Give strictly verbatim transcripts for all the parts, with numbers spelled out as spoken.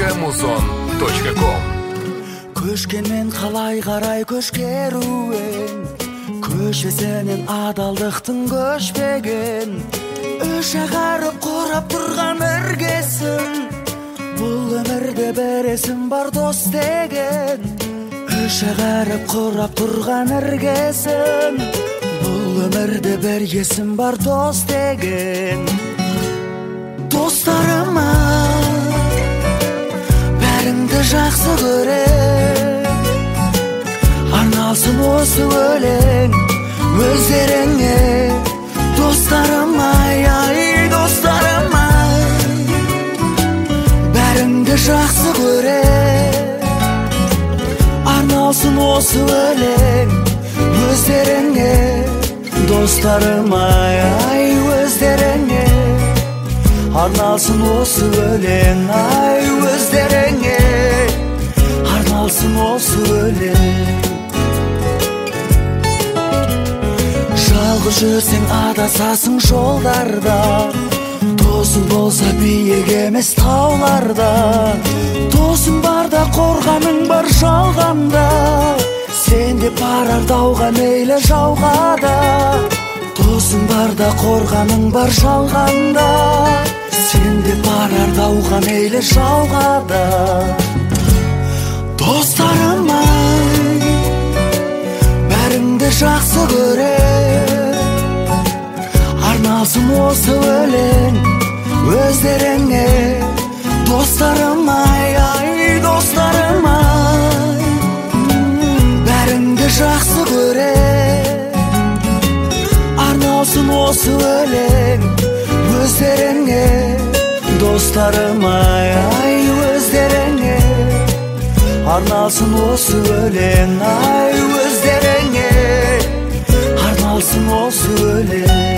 точка музон точка ком. Көшкенмен қалай қарай көшкеруен, көшесінен адалдықтың көшпеген, өші қарып қорап тұрған іргесін, бұл өмірде бересін бар дос деген. Өші қарып қорап тұрған іргесін, бұл өмірде бергесін бар дос деген. Достарыма бәріңді жақсы көрем, арналсын осы өлең өздеріңе. Достарым ай, ай, достарым ай, бәріңді жақсы көрем, арналсын осы өлең өздеріңе. Достарым ай, ай, өздеріңе, арналсын осы өлең, ай, өздеріңе, арналсын осы өлең. Жалғыз жүрсең адасасың жолдарда, досың болса биік емес тауларда. Досың барда қорғаның бар жалғанда, сен де барар дауға мейлі жауға да. Досың барда қорғаның бар жалғанда, сен де барар дауға мейлі жауға да. Достарым ай, бәріңді жақсы көрем, арналсын осы өлең өздеріңе. Достарым ай, ай, достарым ай, бәріңді жақсы көрем, арналсын осы өлең өздеріңе. Достарым ай, ай, өздеріңе, арналсын осы өлең, ай, өздеріңе, арналсын осы өлең.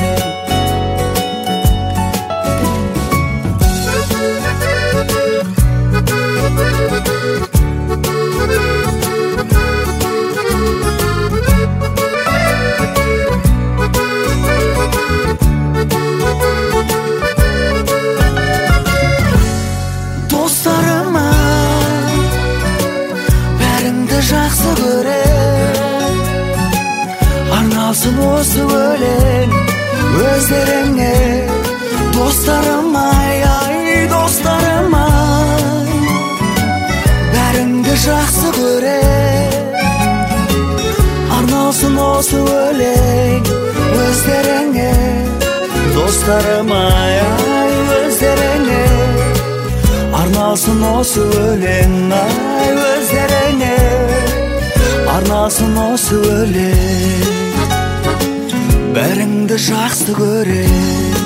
Достарым ай, бәріңді жақсы көрем, арналсын осы өлең өздеріңе. Достарым ай, ай, достарым ай, бәріңді жақсы көрем, арналсын осы өлең өздеріңе. Достарым ай, ай, өздеріңе, арналсын осы өлең, ай, өздеріңе, арналсын осы өлең, бәріңді жақсы көрем.